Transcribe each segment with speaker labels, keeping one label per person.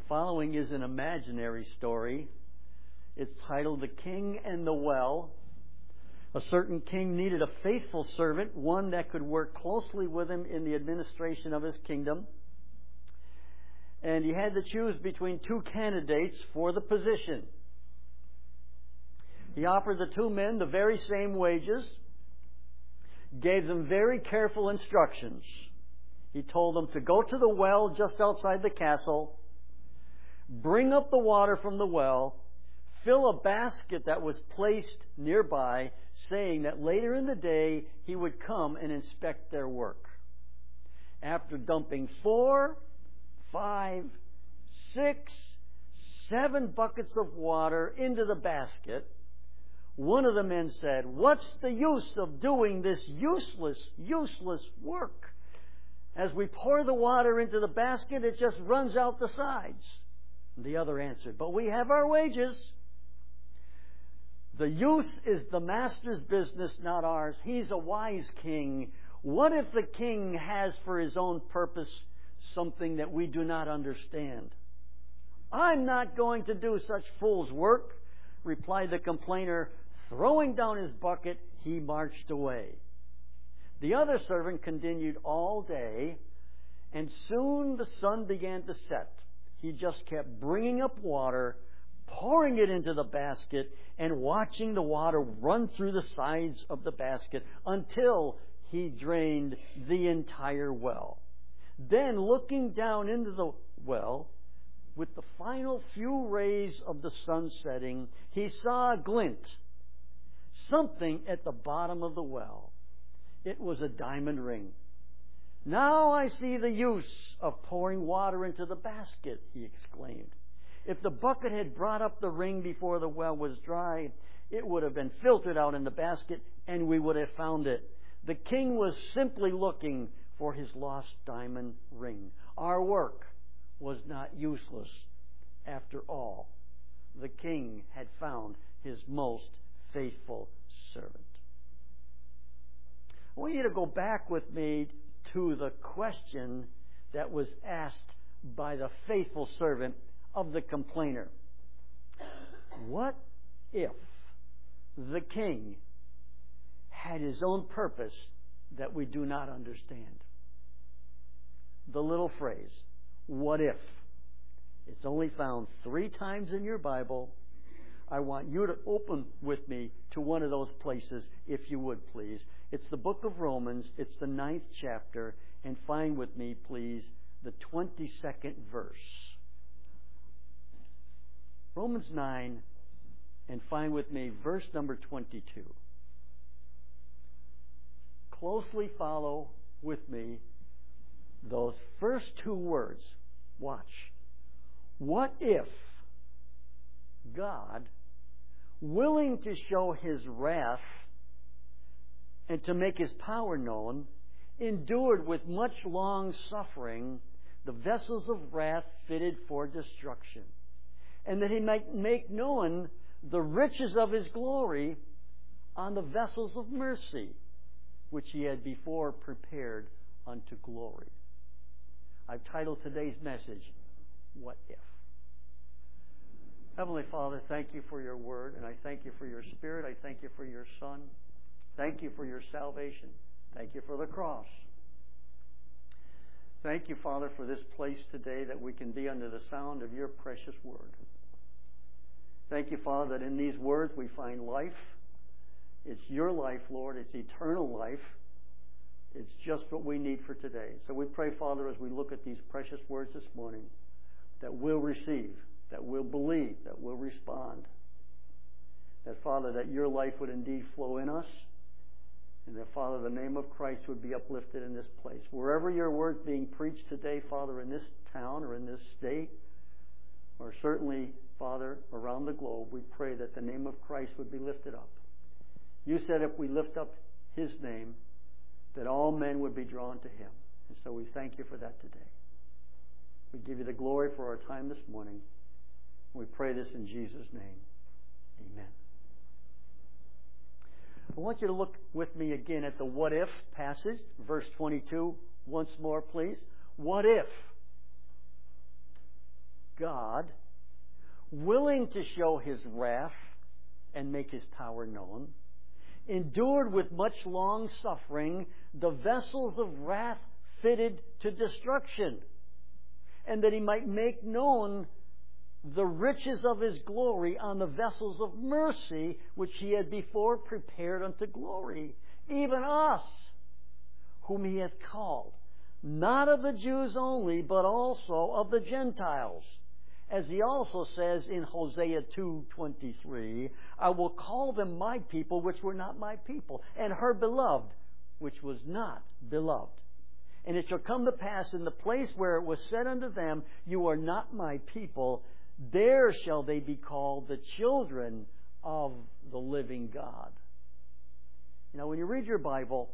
Speaker 1: following is an imaginary story. It's titled The King and the Well. A certain king needed a faithful servant, one that could work closely with him in the administration of his kingdom. And he had to choose between two candidates for the position. He offered the two men the very same wages, gave them very careful instructions. He told them to go to the well just outside the castle, bring up the water from the well, fill a basket that was placed nearby, saying that later in the day he would come and inspect their work. After dumping 4, 5, 6, 7 buckets of water into the basket, one of the men said, "What's the use of doing this useless work? As we pour the water into the basket, it just runs out the sides." The other answered, "But we have our wages." "The use is the master's business, not ours. He's a wise king. What if the king has for his own purpose something that we do not understand?" "I'm not going to do such fool's work," replied the complainer. Throwing down his bucket, he marched away. The other servant continued all day, and soon the sun began to set. He just kept bringing up water, pouring it into the basket, and watching the water run through the sides of the basket until he drained the entire well. Then, looking down into the well, with the final few rays of the sun setting, he saw a glint, something at the bottom of the well. It was a diamond ring. "Now I see the use of pouring water into the basket," he exclaimed. "If the bucket had brought up the ring before the well was dry, it would have been filtered out in the basket, and we would have found it." The king was simply looking for his lost diamond ring. Our work was not useless after all. The king had found his most faithful servant. I want you to go back with me to the question that was asked by the faithful servant of the complainer. What if the king had his own purpose that we do not understand? The little phrase, "what if?" It's only found 3 times in your Bible. I want you to open with me to one of those places, if you would, please. It's the book of Romans. It's the 9th chapter. And find with me, please, the 22nd verse. Romans 9, and find with me verse number 22. Closely follow with me those first 2 words. Watch. What if God, willing to show His wrath and to make His power known, endured with much long suffering the vessels of wrath fitted for destruction, and that He might make known the riches of His glory on the vessels of mercy, which He had before prepared unto glory." I've titled today's message, "What If?" Heavenly Father, thank you for your word, and I thank you for your Spirit. I thank you for your Son. Thank you for your salvation. Thank you for the cross. Thank you, Father, for this place today that we can be under the sound of your precious word. Thank you, Father, that in these words we find life. It's your life, Lord. It's eternal life. It's just what we need for today. So we pray, Father, as we look at these precious words this morning, that we'll receive, that we'll believe, that we'll respond. That, Father, that your life would indeed flow in us. And that, Father, the name of Christ would be uplifted in this place. Wherever your word's being preached today, Father, in this town or in this state, or certainly, Father, around the globe, we pray that the name of Christ would be lifted up. You said if we lift up His name, that all men would be drawn to Him. And so we thank you for that today. We give you the glory for our time this morning. We pray this in Jesus' name. Amen. I want you to look with me again at the what if passage, verse 22, once more, please. What if God, willing to show His wrath and make His power known, endured with much long suffering the vessels of wrath fitted to destruction, and that He might make known the riches of His glory on the vessels of mercy which He had before prepared unto glory, even us, whom He hath called, not of the Jews only, but also of the Gentiles. As He also says in Hosea 2:23, I will call them my people, which were not my people, and her beloved, which was not beloved. And it shall come to pass in the place where it was said unto them, you are not my people, there shall they be called the children of the living God. You know, when you read your Bible,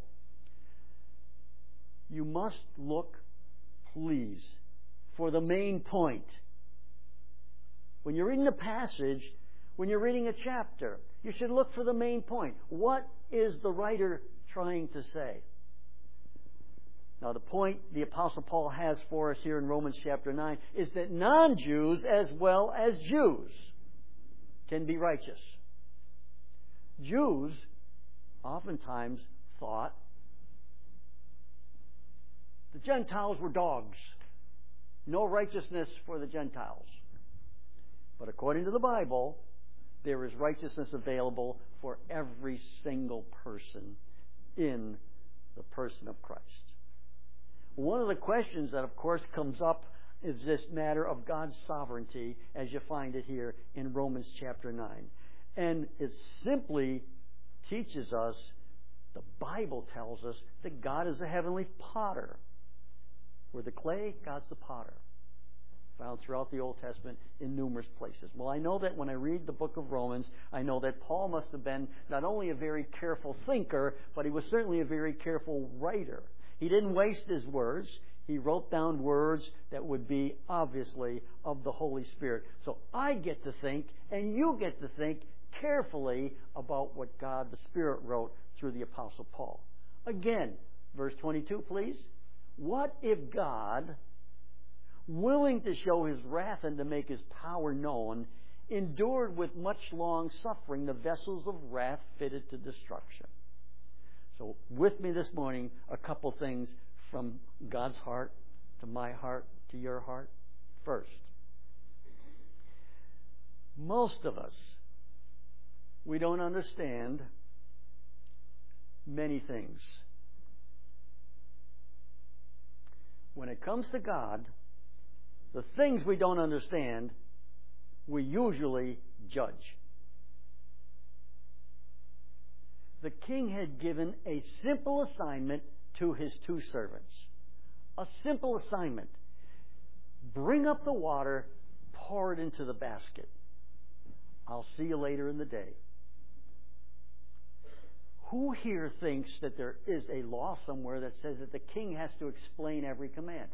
Speaker 1: you must look, please, for the main point. When you're reading a passage, when you're reading a chapter, you should look for the main point. What is the writer trying to say? Now, the point the Apostle Paul has for us here in Romans chapter 9 is that non-Jews as well as Jews can be righteous. Jews oftentimes thought the Gentiles were dogs. No righteousness for the Gentiles. But according to the Bible, there is righteousness available for every single person in the person of Christ. One of the questions that, of course, comes up is this matter of God's sovereignty, as you find it here in Romans chapter 9. And it simply teaches us, the Bible tells us, that God is a heavenly potter. We're the clay, God's the potter. Found throughout the Old Testament in numerous places. Well, I know that when I read the book of Romans, I know that Paul must have been not only a very careful thinker, but he was certainly a very careful writer. He didn't waste his words. He wrote down words that would be obviously of the Holy Spirit. So I get to think, and you get to think carefully about what God the Spirit wrote through the Apostle Paul. Again, verse 22, please. What if God, willing to show His wrath and to make His power known, endured with much long suffering the vessels of wrath fitted to destruction? So with me this morning, a couple things from God's heart to my heart to your heart. First, most of us, we don't understand many things. When it comes to God, the things we don't understand, we usually judge. The king had given a simple assignment to his two servants. A simple assignment. Bring up the water, pour it into the basket. I'll see you later in the day. Who here thinks that there is a law somewhere that says that the king has to explain every command?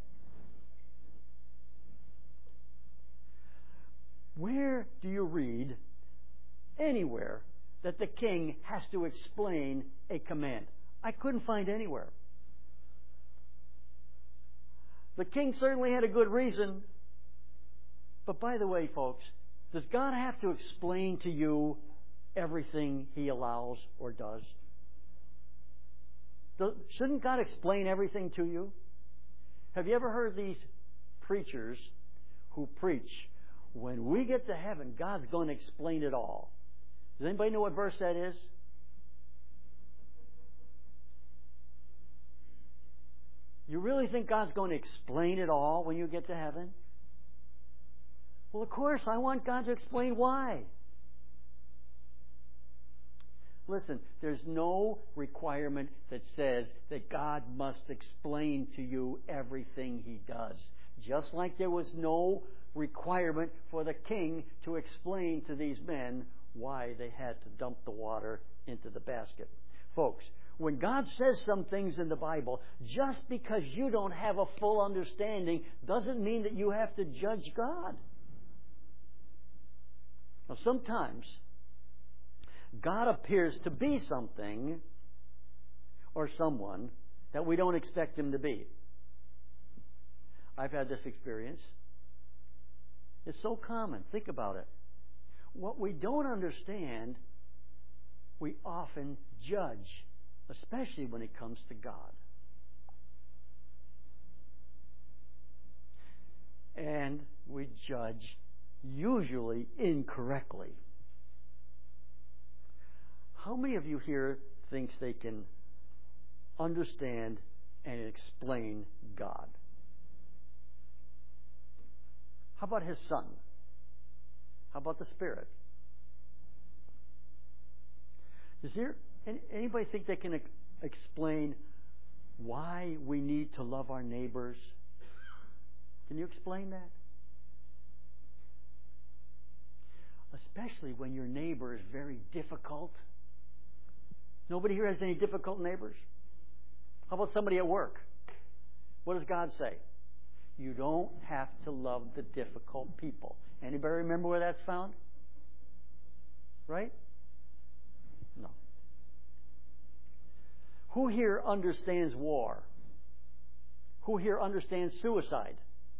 Speaker 1: Where do you read anywhere that the king has to explain a command? I couldn't find anywhere. The king certainly had a good reason. But by the way, folks, does God have to explain to you everything He allows or does? Shouldn't God explain everything to you? Have you ever heard these preachers who preach, when we get to heaven, God's going to explain it all? Does anybody know what verse that is? You really think God's going to explain it all when you get to heaven? Well, of course, I want God to explain why. Listen, there's no requirement that says that God must explain to you everything He does. Just like there was no requirement for the king to explain to these men why they had to dump the water into the basket. Folks, when God says some things in the Bible, just because you don't have a full understanding doesn't mean that you have to judge God. Now, sometimes God appears to be something or someone that we don't expect Him to be. I've had this experience. It's so common. Think about it. What we don't understand, we often judge, especially when it comes to God. And we judge usually incorrectly. How many of you here thinks they can understand and explain God? How about His Son? How about the Spirit? Does anybody think they can explain why we need to love our neighbors? Can you explain that? Especially when your neighbor is very difficult. Nobody here has any difficult neighbors? How about somebody at work? What does God say? You don't have to love the difficult people. Anybody remember where that's found? Right? No. Who here understands war? Who here understands suicide?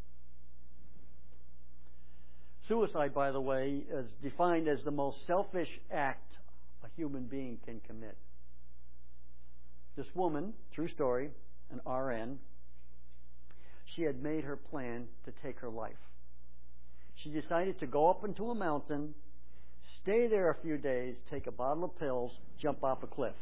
Speaker 1: Suicide, by the way, is defined as the most selfish act a human being can commit. This woman, true story, an RN, she had made her plan to take her life. She decided to go up into a mountain, stay there a few days, take a bottle of pills, jump off a cliff.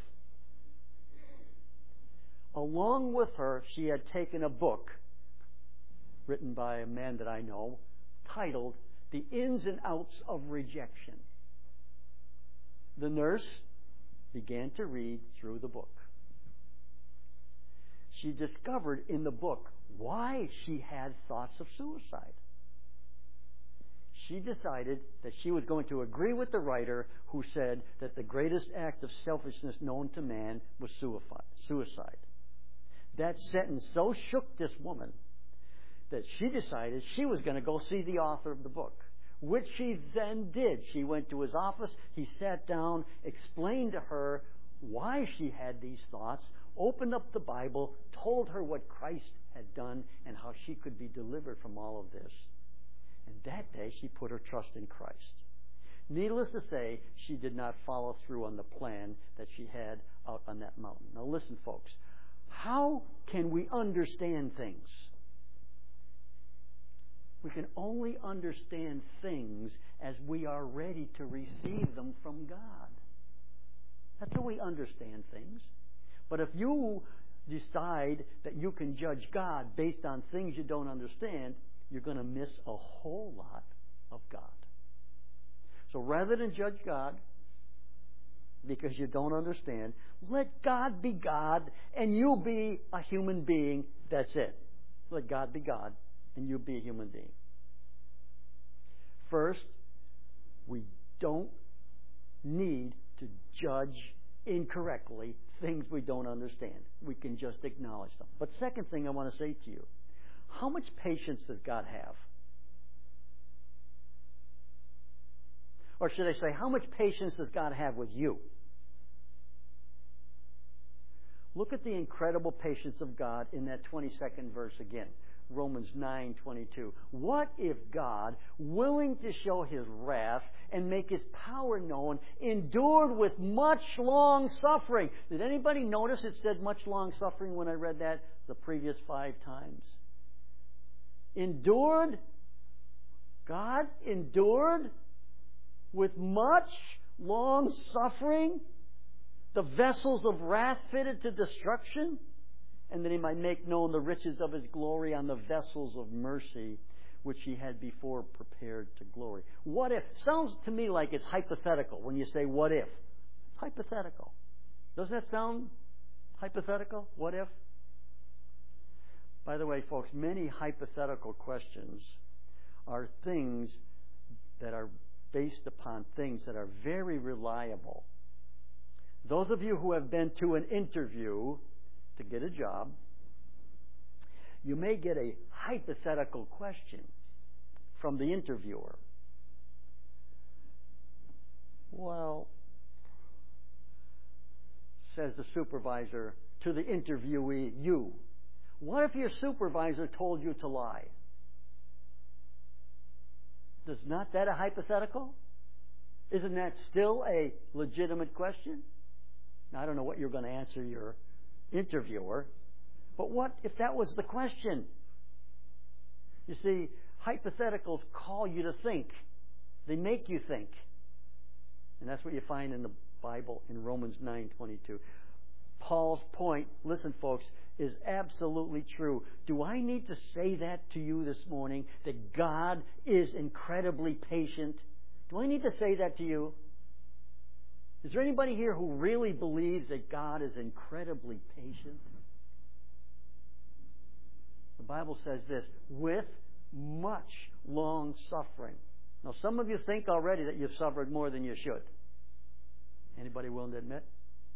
Speaker 1: Along with her, she had taken a book written by a man that I know, titled The Ins and Outs of Rejection. The nurse began to read through the book. She discovered in the book why she had thoughts of suicide. She decided that she was going to agree with the writer who said that the greatest act of selfishness known to man was suicide. That sentence so shook this woman that she decided she was going to go see the author of the book, which she then did. She went to his office, he sat down, explained to her why she had these thoughts, opened up the Bible, told her what Christ had done and how she could be delivered from all of this. And that day she put her trust in Christ. Needless to say, she did not follow through on the plan that she had out on that mountain. Now listen, folks. How can we understand things? We can only understand things as we are ready to receive them from God. That's how we understand things. But if you decide that you can judge God based on things you don't understand, you're going to miss a whole lot of God. So rather than judge God because you don't understand, let God be God and you be a human being. That's it. Let God be God and you be a human being. First, we don't need to judge incorrectly things we don't understand. We can just acknowledge them. But second thing I want to say to you, how much patience does God have? Or should I say, how much patience does God have with you? Look at the incredible patience of God in that 22nd verse again. Romans 9:22. What if God, willing to show His wrath and make His power known, endured with much long suffering? Did anybody notice it said much long suffering when I read that the previous 5 times? Endured? God endured with much long suffering? The vessels of wrath fitted to destruction? And that He might make known the riches of His glory on the vessels of mercy, which He had before prepared to glory. What if? Sounds to me like it's hypothetical when you say what if. It's hypothetical. Doesn't that sound hypothetical? What if? By the way, folks, many hypothetical questions are things that are based upon things that are very reliable. Those of you who have been to an interview to get a job, you may get a hypothetical question from the interviewer. Well, says the supervisor to the interviewee, you. What if your supervisor told you to lie? Is not that a hypothetical? Isn't that still a legitimate question? Now, I don't know what you're going to answer your interviewer, but what if that was the question? You see, hypotheticals call you to think. They make you think. And that's what you find in the Bible in Romans 9:22. Paul's point, listen folks, is absolutely true. Do I need to say that to you this morning, that God is incredibly patient? Do I need to say that to you? Is there anybody here who really believes that God is incredibly patient? The Bible says this, with much long suffering. Now, some of you think already that you've suffered more than you should. Anybody willing to admit?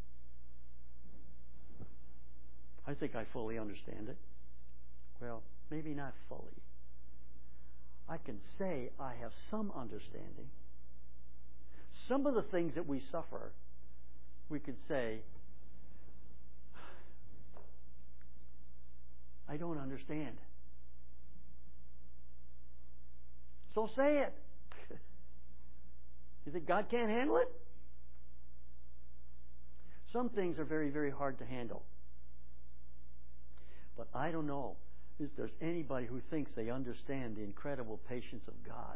Speaker 1: I think I fully understand it. Well, maybe not fully. I can say I have some understanding. Some of the things that we suffer, we could say, I don't understand. So say it. You think God can't handle it? Some things are very, very hard to handle. But I don't know if there's anybody who thinks they understand the incredible patience of God.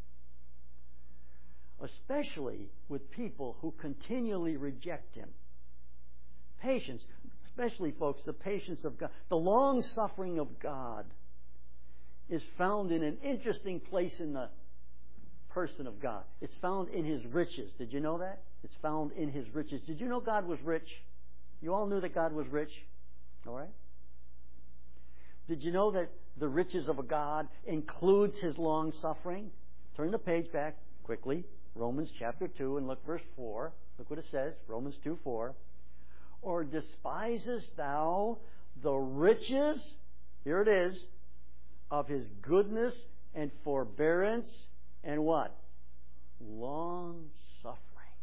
Speaker 1: Especially with people who continually reject Him. Patience, especially, folks, the patience of God, the long suffering of God is found in an interesting place in the person of God. It's found in His riches. Did you know that? It's found in His riches. Did you know God was rich? You all knew that God was rich? All right? Did you know that the riches of a God includes His long suffering? Turn the page back quickly. Romans chapter 2 and look verse 4. Look what it says. Romans 2:4. Or despisest thou the riches, here it is, of His goodness and forbearance and what? Long suffering.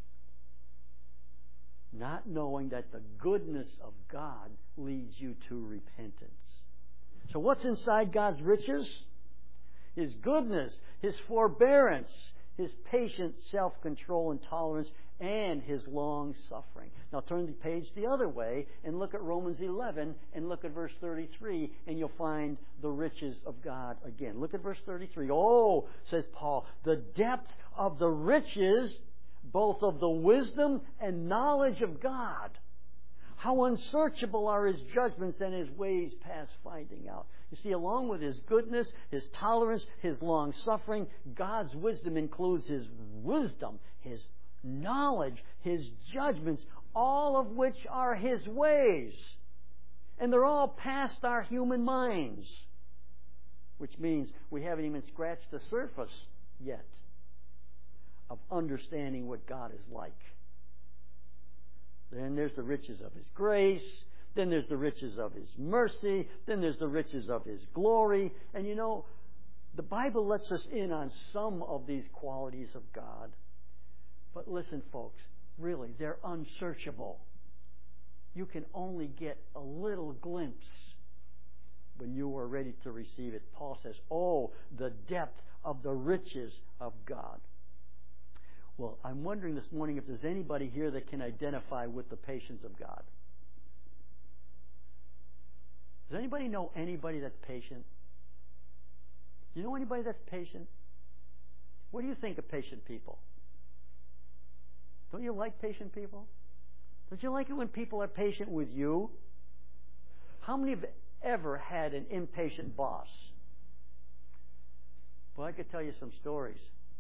Speaker 1: Not knowing that the goodness of God leads you to repentance. So what's inside God's riches? His goodness, His forbearance, His patient self-control and tolerance, and His long suffering. Now turn the page the other way and look at Romans 11 and look at verse 33 and you'll find the riches of God again. Look at verse 33. Oh, says Paul, the depth of the riches, both of the wisdom and knowledge of God. How unsearchable are His judgments and His ways past finding out. You see, along with His goodness, His tolerance, His long suffering, God's wisdom includes His wisdom, His knowledge, His judgments, all of which are His ways. And they're all past our human minds. Which means we haven't even scratched the surface yet of understanding what God is like. Then there's the riches of His grace. Then there's the riches of His mercy. Then there's the riches of His glory. And you know, the Bible lets us in on some of these qualities of God. But listen, folks, really, they're unsearchable. You can only get a little glimpse when you are ready to receive it. Paul says, oh, the depth of the riches of God. Well, I'm wondering this morning if there's anybody here that can identify with the patience of God. Does anybody know anybody that's patient? Do you know anybody that's patient? What do you think of patient people? Don't you like patient people? Don't you like it when people are patient with you? How many have ever had an impatient boss? Well, I could tell you some stories.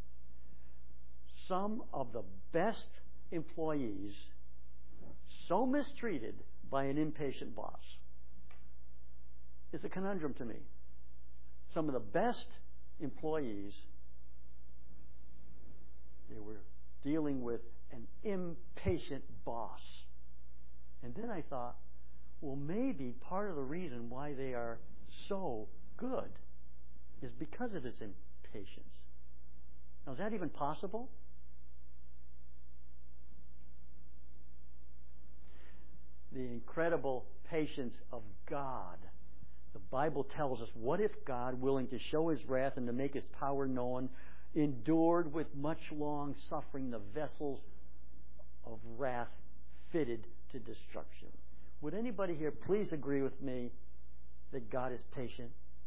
Speaker 1: Some of the best employees so mistreated by an impatient boss. It's a conundrum to me. Some of the best employees, they were dealing with an impatient boss. And then I thought, well, maybe part of the reason why they are so good is because of his impatience. Now, is that even possible? The incredible patience of God. The Bible tells us, what if God, willing to show His wrath and to make His power known, endured with much long suffering the vessels of wrath fitted to destruction. Would anybody here please agree with me that God is patient?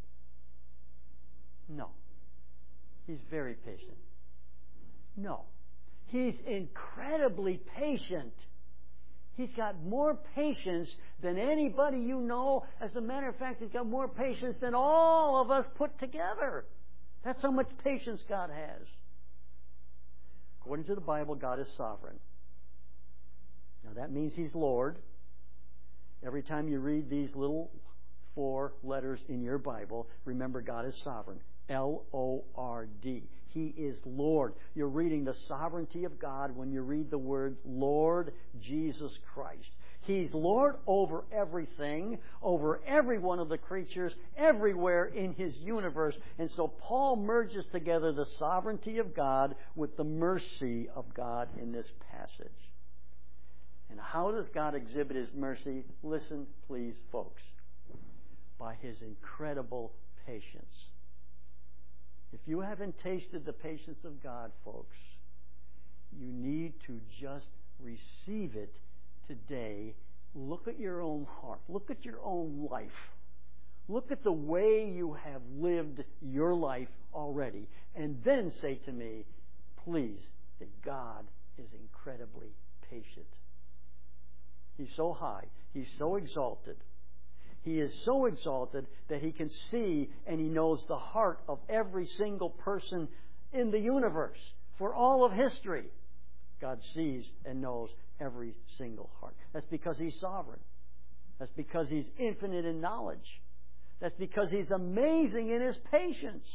Speaker 1: No. He's very patient. No. He's incredibly patient. He's got more patience than anybody you know. As a matter of fact, He's got more patience than all of us put together. That's how much patience God has. According to the Bible, God is sovereign. Now that means He's Lord. Every time you read these little 4 letters in your Bible, remember God is sovereign. L-O-R-D. He is Lord. You're reading the sovereignty of God when you read the word Lord Jesus Christ. He's Lord over everything, over every one of the creatures, everywhere in His universe. And so Paul merges together the sovereignty of God with the mercy of God in this passage. And how does God exhibit His mercy? Listen, please, folks. By His incredible patience. If you haven't tasted the patience of God, folks, you need to just receive it today. Look at your own heart. Look at your own life. Look at the way you have lived your life already. And then say to me, please, that God is incredibly patient. He's so high. He's so exalted. He is so exalted that He can see and He knows the heart of every single person in the universe. For all of history, God sees and knows every single heart. That's because He's sovereign. That's because He's infinite in knowledge. That's because He's amazing in His patience.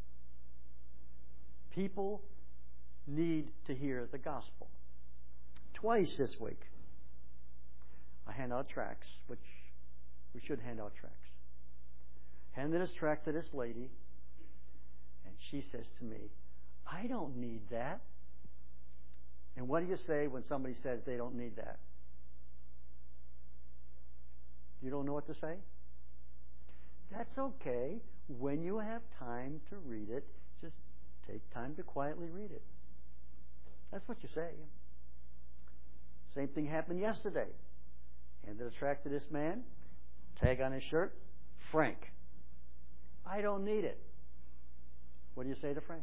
Speaker 1: People need to hear the gospel. Twice this week, I hand out tracts, which we should hand out tracts. Handed this tract to this lady, and she says to me, I don't need that. And what do you say when somebody says they don't need that? You don't know what to say? That's okay. When you have time to read it, just take time to quietly read it. That's what you say. Same thing happened yesterday. Handed a tract to this man, tag on his shirt, Frank. I don't need it. What do you say to Frank?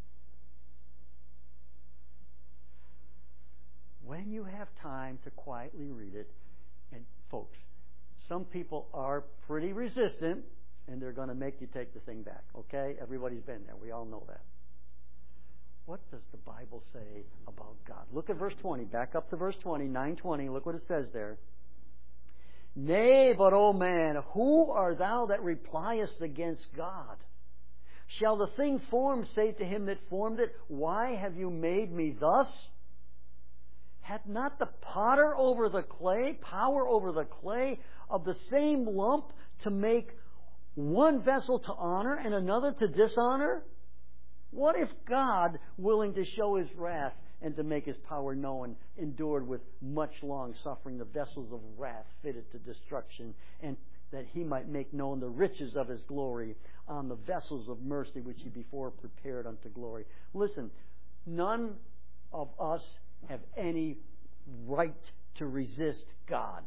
Speaker 1: When you have time to quietly read it, and folks, some people are pretty resistant, and they're going to make you take the thing back. Okay? Everybody's been there. We all know that. What does the Bible say about God? Look at verse 20. Back up to verse 20, 9:20. Look what it says there. Nay, but, O man, who art thou that repliest against God? Shall the thing formed say to him that formed it, Why have you made me thus? Hath not the potter over the clay, power over the clay of the same lump to make one vessel to honor and another to dishonor? What if God, willing to show His wrath and to make His power known, endured with much long suffering the vessels of wrath fitted to destruction, and that He might make known the riches of His glory on the vessels of mercy which He before prepared unto glory? Listen, none of us have any right to resist God.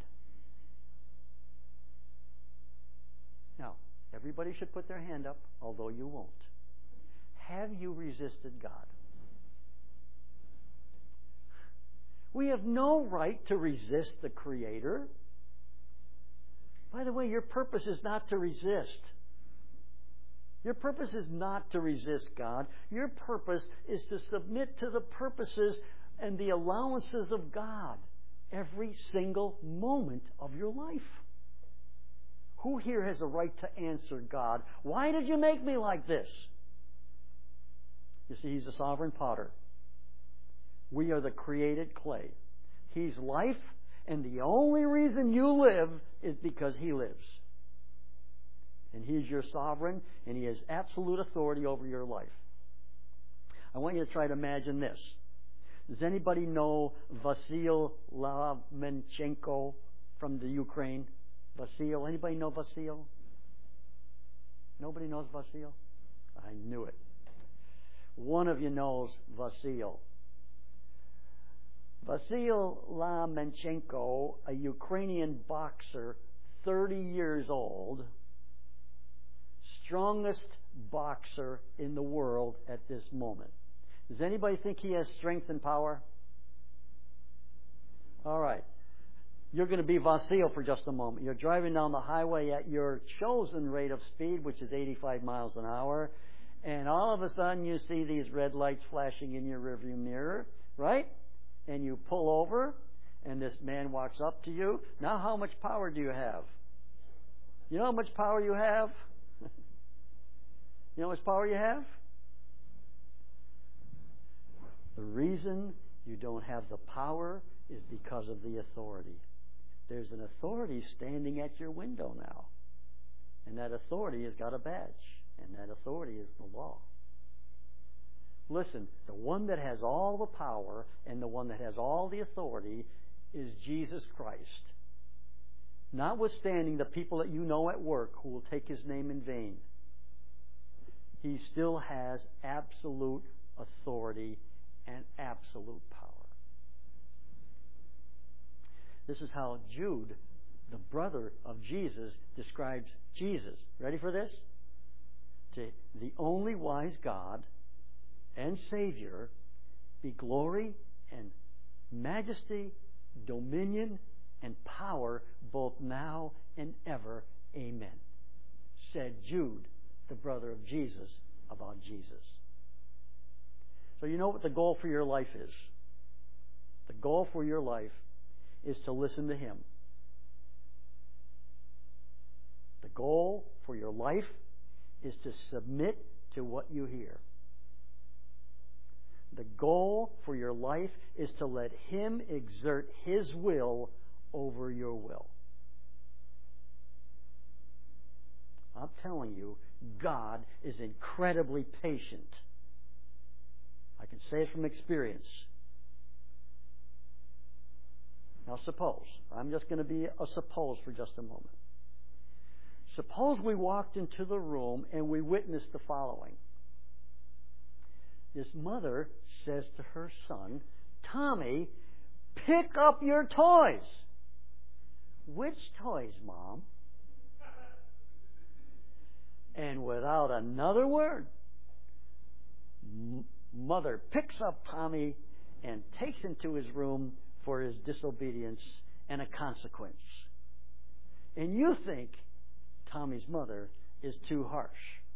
Speaker 1: Now, everybody should put their hand up, although you won't. Have you resisted God? We have no right to resist the Creator. By the way, your purpose is not to resist. Your purpose is not to resist God. Your purpose is to submit to the purposes and the allowances of God every single moment of your life. Who here has a right to answer God? Why did you make me like this? You see, He's a sovereign potter. We are the created clay. He's life, and the only reason you live is because He lives. And He's your sovereign, and He has absolute authority over your life. I want you to try to imagine this. Does anybody know Vasyl Lomachenko from the Ukraine? Vasyl? Anybody know Vasyl? Nobody knows Vasyl? I knew it. One of you knows Vasil. Vasil Lomachenko, a Ukrainian boxer, 30 years old, strongest boxer in the world at this moment. Does anybody think he has strength and power? All right. You're going to be Vasil for just a moment. You're driving down the highway at your chosen rate of speed, which is 85 miles an hour, and all of a sudden you see these red lights flashing in your rearview mirror, right? And you pull over, and this man walks up to you. Now how much power do you have? You know how much power you have? You know how much power you have? The reason you don't have the power is because of the authority. There's an authority standing at your window now. And that authority has got a badge. And that authority is the law. Listen, the one that has all the power and the one that has all the authority is Jesus Christ. Notwithstanding the people that you know at work who will take His name in vain, He still has absolute authority and absolute power. This is how Jude, the brother of Jesus, describes Jesus. Ready for this? To the only wise God and Savior be glory and majesty, dominion, and power both now and ever. Amen. Said Jude, the brother of Jesus, about Jesus. So you know what the goal for your life is? The goal for your life is to listen to Him. The goal for your life is to submit to what you hear. The goal for your life is to let Him exert His will over your will. I'm telling you, God is incredibly patient. I can say it from experience. Now suppose, I'm just going to be a suppose for just a moment. Suppose we walked into the room and we witnessed the following. This mother says to her son, Tommy, pick up your toys. Which toys, Mom? And without another word, mother picks up Tommy and takes him to his room for his disobedience and a consequence. And you think Tommy's mother is too harsh.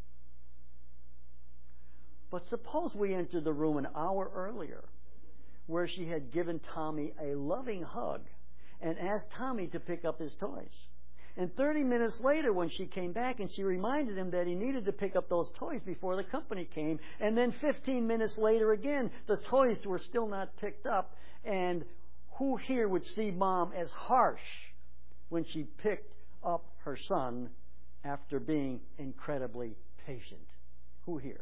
Speaker 1: But suppose we entered the room an hour earlier, where she had given Tommy a loving hug and asked Tommy to pick up his toys. And 30 minutes later, when she came back and she reminded him that he needed to pick up those toys before the company came, and then 15 minutes later again, the toys were still not picked up, and who here would see Mom as harsh when she picked up her son after being incredibly patient? Who here?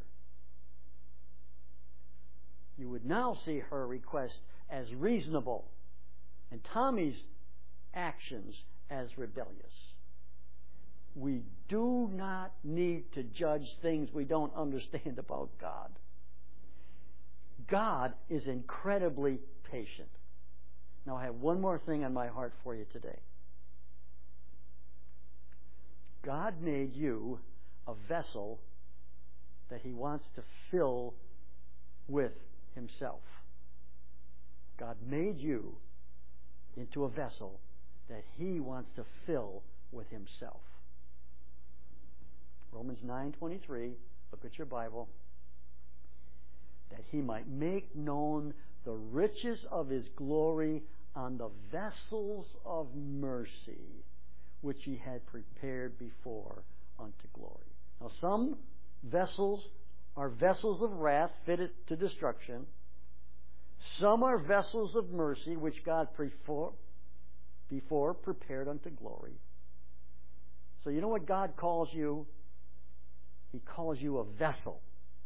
Speaker 1: You would now see her request as reasonable and Tommy's actions as rebellious. We do not need to judge things we don't understand about God. God is incredibly patient. Now I have one more thing on my heart for you today. God made you a vessel that He wants to fill with Himself. God made you into a vessel that He wants to fill with Himself. Romans 9:23, look at your Bible. That He might make known the riches of His glory on the vessels of mercy, which He had prepared before unto glory. Now some vessels are vessels of wrath fitted to destruction. Some are vessels of mercy, which God before prepared unto glory. So you know what God calls you? He calls you a vessel.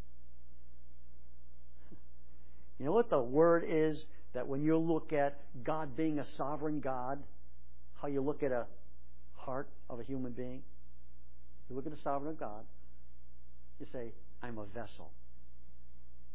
Speaker 1: You know what the word is that when you look at God being a sovereign God, how you look at a heart of a human being? You look at the sovereign of God, you say, I'm a vessel.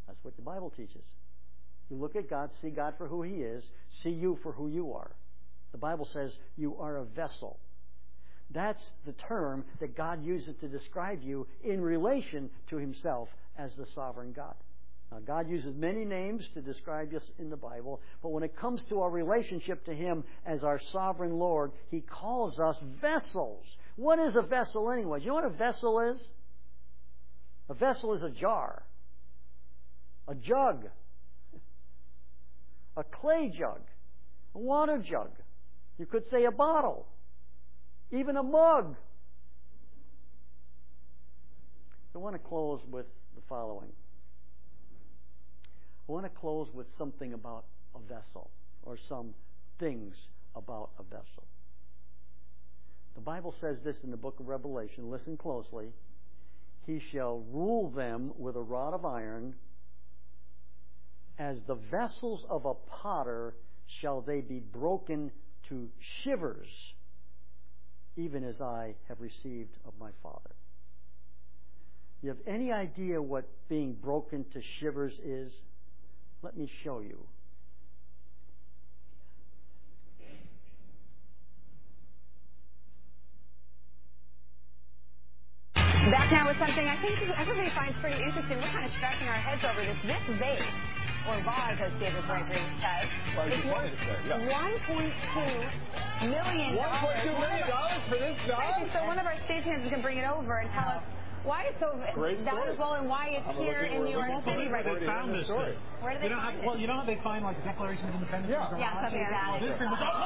Speaker 1: That's what the Bible teaches. You look at God, see God for who He is, see you for who you are. The Bible says you are a vessel. That's the term that God uses to describe you in relation to Himself as the sovereign God. Now, God uses many names to describe us in the Bible, but when it comes to our relationship to Him as our sovereign Lord, He calls us vessels. What is a vessel anyway? You know what a vessel is? A vessel is a jar, a jug, a clay jug, a water jug. You could say a bottle, even a mug. I want to close with the following. I want to close with something about a vessel, or some things about a vessel. The Bible says this in the book of Revelation. Listen closely. He shall rule them with a rod of iron. As the vessels of a potter shall they be broken to shivers, even as I have received of my Father. You have any idea what being broken to shivers is? Let me show you.
Speaker 2: Back now with something I think everybody finds pretty interesting. We're kind of scratching our heads over this. This vase, or vase, as David Gregory says, is worth $1.2 million.
Speaker 3: $1.2 million for this vase?
Speaker 2: So one of our stagehands can bring it over and tell us why it's so valuable and why it's here in New York City right now.
Speaker 3: They found this thing.
Speaker 2: Where do they find it?
Speaker 3: Well, you know how they find like Declaration of Independence?
Speaker 2: Yeah, something like that.
Speaker 3: This thing was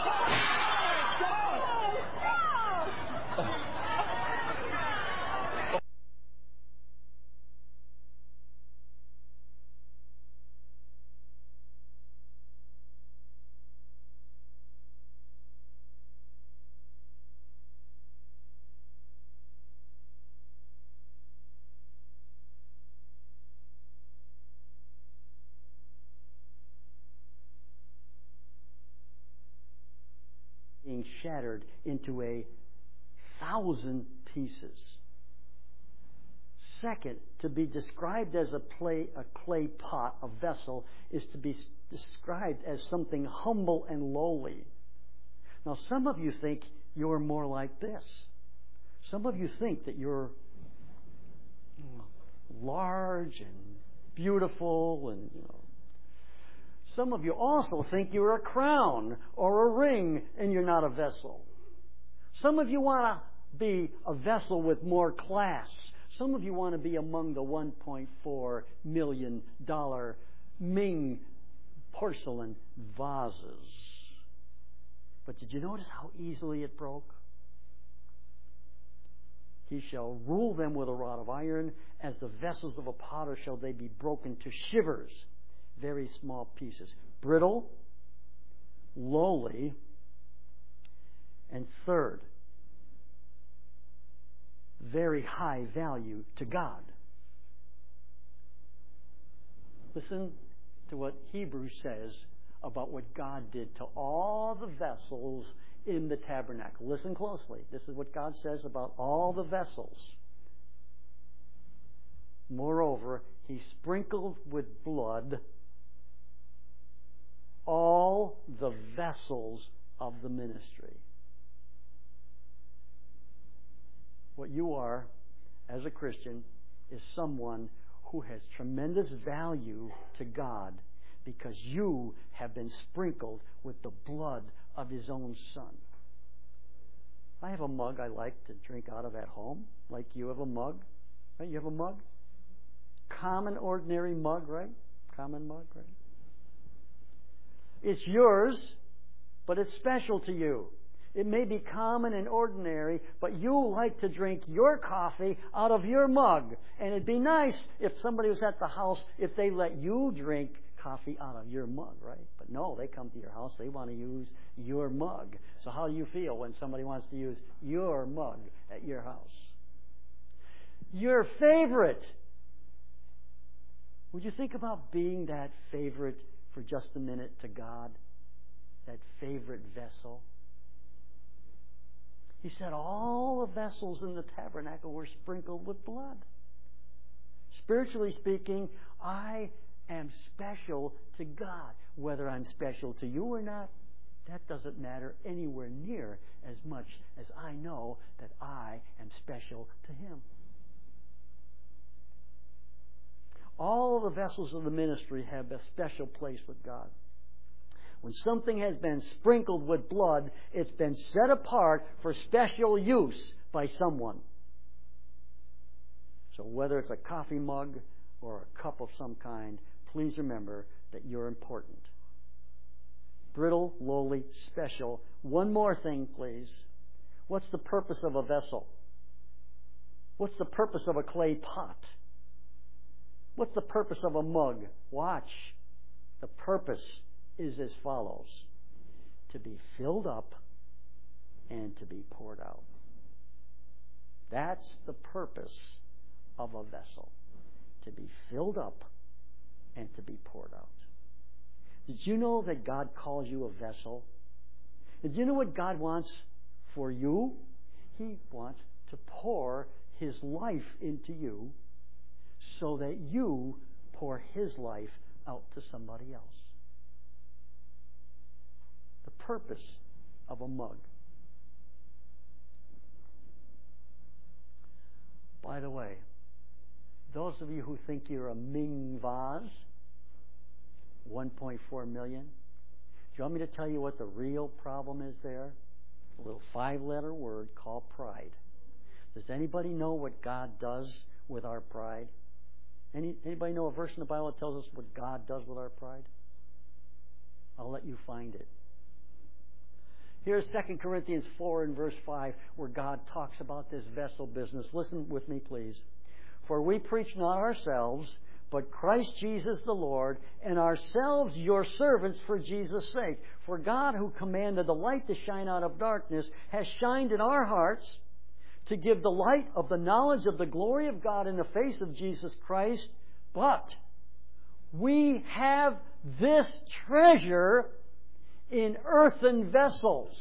Speaker 1: being shattered into 1,000 pieces. Second, to be described as a clay pot, a vessel, is to be described as something humble and lowly. Now, some of you think you're more like this. Some of you think that you're large and beautiful and, Some of you also think you're a crown or a ring and you're not a vessel. Some of you want to be a vessel with more class. Some of you want to be among the $1.4 million Ming porcelain vases. But did you notice how easily it broke? He shall rule them with a rod of iron. As the vessels of a potter shall they be broken to shivers. Very small pieces. Brittle, lowly, and third, very high value to God. Listen to what Hebrews says about what God did to all the vessels in the tabernacle. Listen closely. This is what God says about all the vessels. Moreover, He sprinkled with blood all the vessels of the ministry. What you are as a Christian is someone who has tremendous value to God because you have been sprinkled with the blood of His own Son. I have a mug I like to drink out of at home, like you have a mug. Right? You have a mug? Common, ordinary mug, right? Common mug, right? It's yours, but it's special to you. It may be common and ordinary, but you like to drink your coffee out of your mug. And it'd be nice if somebody was at the house, if they let you drink coffee out of your mug, right? But no, they come to your house, they want to use your mug. So how do you feel when somebody wants to use your mug at your house? Your favorite. Would you think about being that favorite for just a minute to God? That favorite vessel? He said all the vessels in the tabernacle were sprinkled with blood. Spiritually speaking, I am special to God. Whether I'm special to you or not, that doesn't matter anywhere near as much as I know that I am special to Him. All of the vessels of the ministry have a special place with God. When something has been sprinkled with blood, it's been set apart for special use by someone. So whether it's a coffee mug or a cup of some kind, please remember that you're important. Brittle, lowly, special. One more thing, please. What's the purpose of a vessel? What's the purpose of a clay pot? What's the purpose of a mug? Watch. The purpose is as follows: to be filled up and to be poured out. That's the purpose of a vessel. To be filled up and to be poured out. Did you know that God calls you a vessel? Did you know what God wants for you? He wants to pour His life into you so that you pour His life out to somebody else. The purpose of a mug. By the way, those of you who think you're a Ming vase, 1.4 million, do you want me to tell you what the real problem is there? A little 5-letter word called pride. Does anybody know what God does with our pride? Anybody know a verse in the Bible that tells us what God does with our pride? I'll let you find it. Here's 2 Corinthians 4 and verse 5, where God talks about this vessel business. Listen with me, please. For we preach not ourselves, but Christ Jesus the Lord, and ourselves your servants for Jesus' sake. For God, who commanded the light to shine out of darkness, has shined in our hearts to give the light of the knowledge of the glory of God in the face of Jesus Christ. But we have this treasure in earthen vessels,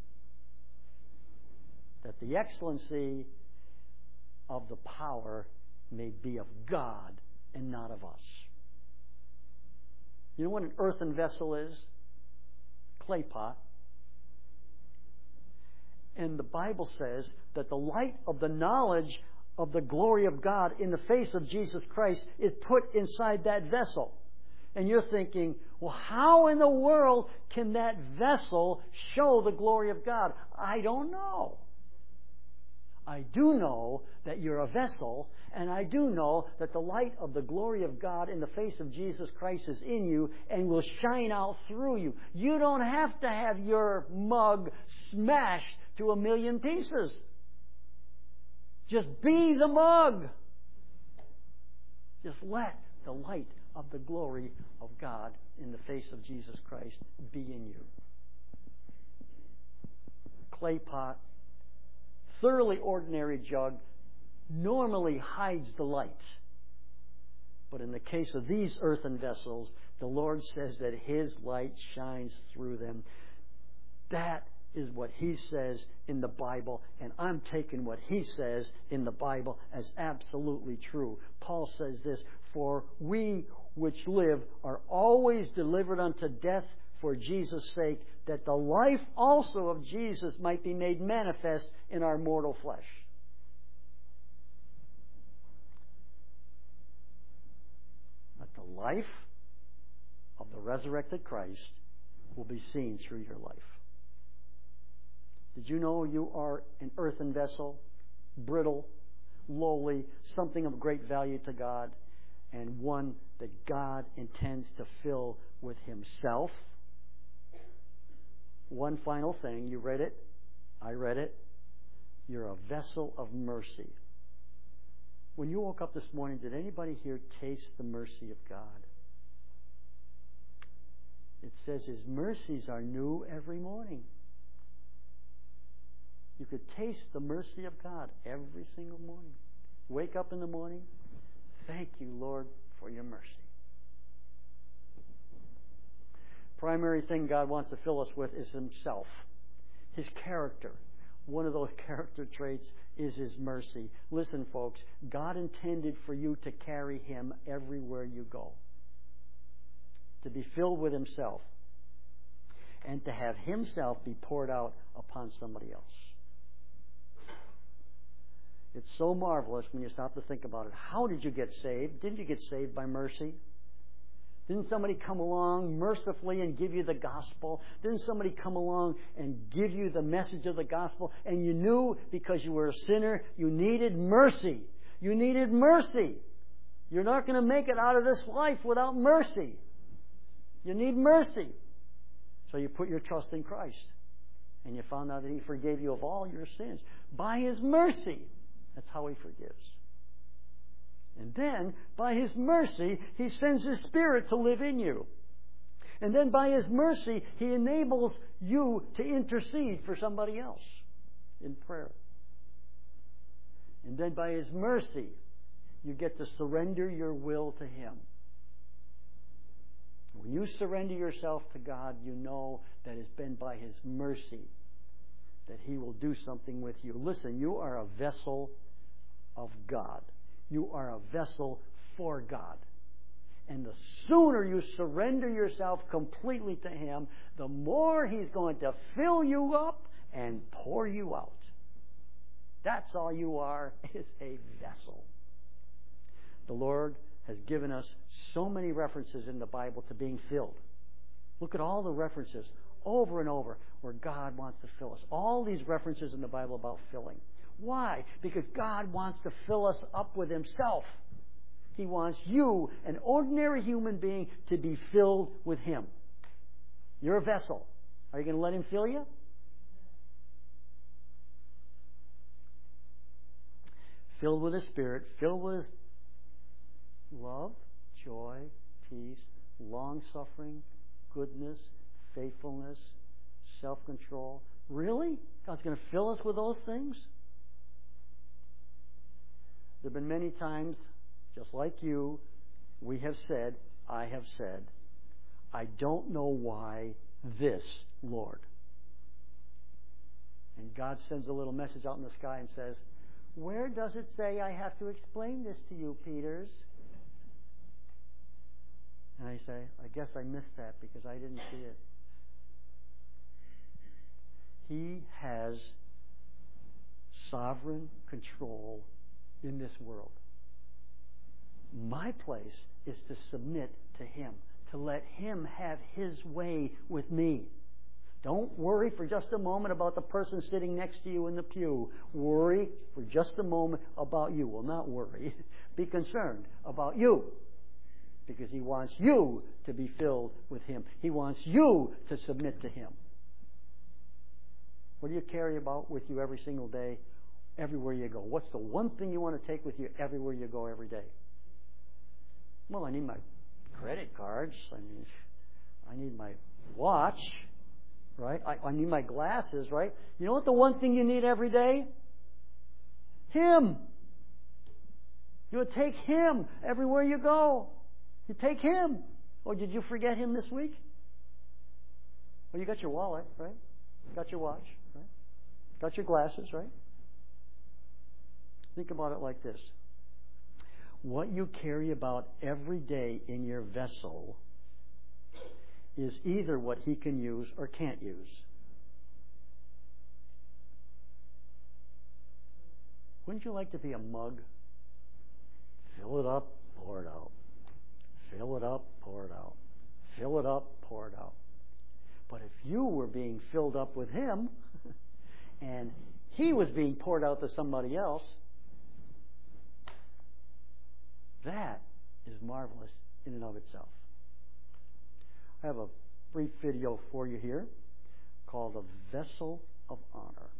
Speaker 1: that the excellency of the power may be of God and not of us. You know what an earthen vessel is? Clay pot. And the Bible says that the light of the knowledge of the glory of God in the face of Jesus Christ is put inside that vessel. And you're thinking, well, how in the world can that vessel show the glory of God? I don't know. I do know that you're a vessel, and I do know that the light of the glory of God in the face of Jesus Christ is in you and will shine out through you. You don't have to have your mug smashed to 1,000,000 pieces. Just be the mug. Just let the light of the glory of God in the face of Jesus Christ be in you. Clay pot, thoroughly ordinary jug, normally hides the light. But in the case of these earthen vessels, the Lord says that His light shines through them. That is what He says in the Bible, and I'm taking what He says in the Bible as absolutely true. Paul says this, for we which live are always delivered unto death for Jesus' sake, that the life also of Jesus might be made manifest in our mortal flesh. That the life of the resurrected Christ will be seen through your life. Did you know you are an earthen vessel, brittle, lowly, something of great value to God, and one that God intends to fill with Himself? One final thing. You read it. I read it. You're a vessel of mercy. When you woke up this morning, did anybody here taste the mercy of God? It says His mercies are new every morning. You could taste the mercy of God every single morning. Wake up in the morning. Thank you, Lord, for your mercy. Primary thing God wants to fill us with is Himself, His character. One of those character traits is His mercy. Listen, folks, God intended for you to carry Him everywhere you go. to be filled with Himself, and to have Himself be poured out upon somebody else. It's so marvelous when you stop to think about it. How did you get saved? Didn't you get saved by mercy? Didn't somebody come along mercifully and give you the gospel? Didn't somebody come along and give you the message of the gospel? And you knew because you were a sinner, you needed mercy. You needed mercy. You're not going to make it out of this life without mercy. You need mercy. So you put your trust in Christ. And you found out that He forgave you of all your sins. By His mercy. That's how He forgives. And then, by His mercy, He sends His Spirit to live in you. And then by His mercy, He enables you to intercede for somebody else in prayer. And then by His mercy, you get to surrender your will to Him. When you surrender yourself to God, you know that it's been by His mercy that He will do something with you. Listen, you are a vessel of God. You are a vessel for God. And the sooner you surrender yourself completely to Him, the more He's going to fill you up and pour you out. That's all you are, is a vessel. The Lord has given us so many references in the Bible to being filled. Look at all the references over and over where God wants to fill us. All these references in the Bible about filling. Why? Because God wants to fill us up with Himself. He wants you, an ordinary human being, to be filled with Him. You're a vessel. Are you going to let Him fill you? Filled with His Spirit, filled with His love, joy, peace, long-suffering, goodness, faithfulness, self-control. Really? God's going to fill us with those things? There have been many times, just like you, we have said, I have said, I don't know why this, Lord. And God sends a little message out in the sky and says, where does it say I have to explain this to you, Peters? And I say, I guess I missed that because I didn't see it. He has sovereign control in this world. My place is to submit to Him, to let Him have His way with me. Don't worry for just a moment about the person sitting next to you in the pew. Worry for just a moment about you. Well, not worry. Be concerned about you. Because He wants you to be filled with Him. He wants you to submit to Him. What do you carry about with you every single day, everywhere you go? What's the one thing you want to take with you everywhere you go every day? Well, I need my credit cards. I need my watch, right? I need my glasses, right? You know what the one thing you need every day? Him. You would take Him everywhere you go. You take Him. Or did you forget Him this week? Well, you got your wallet, right? Got your watch, right? Got your glasses, right? Think about it like this. What you carry about every day in your vessel is either what He can use or can't use. Wouldn't you like to be a mug? Fill it up, pour it out. Fill it up, pour it out. Fill it up, pour it out. But if you were being filled up with Him and He was being poured out to somebody else, that is marvelous in and of itself. I have a brief video for you here called A Vessel of Honor.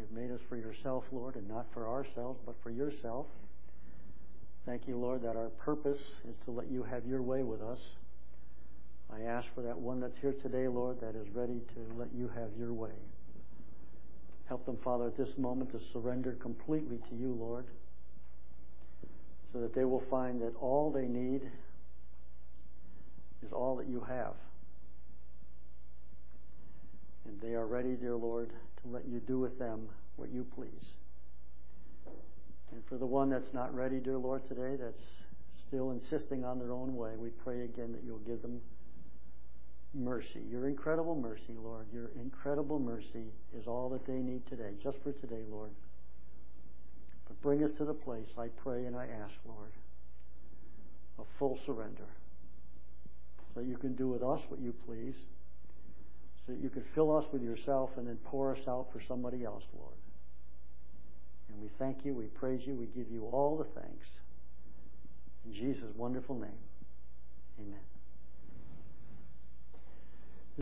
Speaker 1: have made us for yourself, Lord, and not for ourselves, but for yourself. Thank you, Lord, that our purpose is to let you have your way with us. I ask for that one that's here today, Lord, that is ready to let you have your way. Help them, Father, at this moment to surrender completely to you, Lord, so that they will find that all they need is all that you have. And they are ready, dear Lord, to let you do with them what you please. And for the one that's not ready, dear Lord, today, that's still insisting on their own way, we pray again that you'll give them mercy. Your incredible mercy, Lord. Your incredible mercy is all that they need today, just for today, Lord. But bring us to the place, I pray and I ask, Lord, of full surrender. So that you can do with us what you please. So that you can fill us with yourself and then pour us out for somebody else, Lord. And we thank you, we praise you, we give you all the thanks. In Jesus' wonderful name, amen.